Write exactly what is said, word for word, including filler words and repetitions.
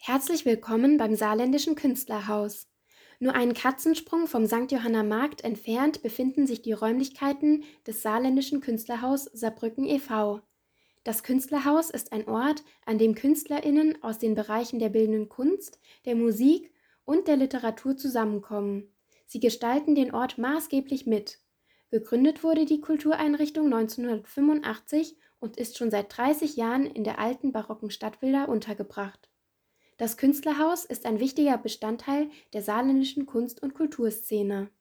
Herzlich willkommen beim Saarländischen Künstlerhaus. Nur einen Katzensprung vom Sankt Johanner Markt entfernt befinden sich die Räumlichkeiten des Saarländischen Künstlerhaus Saarbrücken e V Das Künstlerhaus ist ein Ort, an dem KünstlerInnen aus den Bereichen der bildenden Kunst, der Musik und der Literatur zusammenkommen. Sie gestalten den Ort maßgeblich mit. Gegründet wurde die Kultureinrichtung neunzehnhundertfünfundachtzig und ist schon seit dreißig Jahren in der alten barocken Stadtvilla untergebracht. Das Künstlerhaus ist ein wichtiger Bestandteil der saarländischen Kunst- und Kulturszene.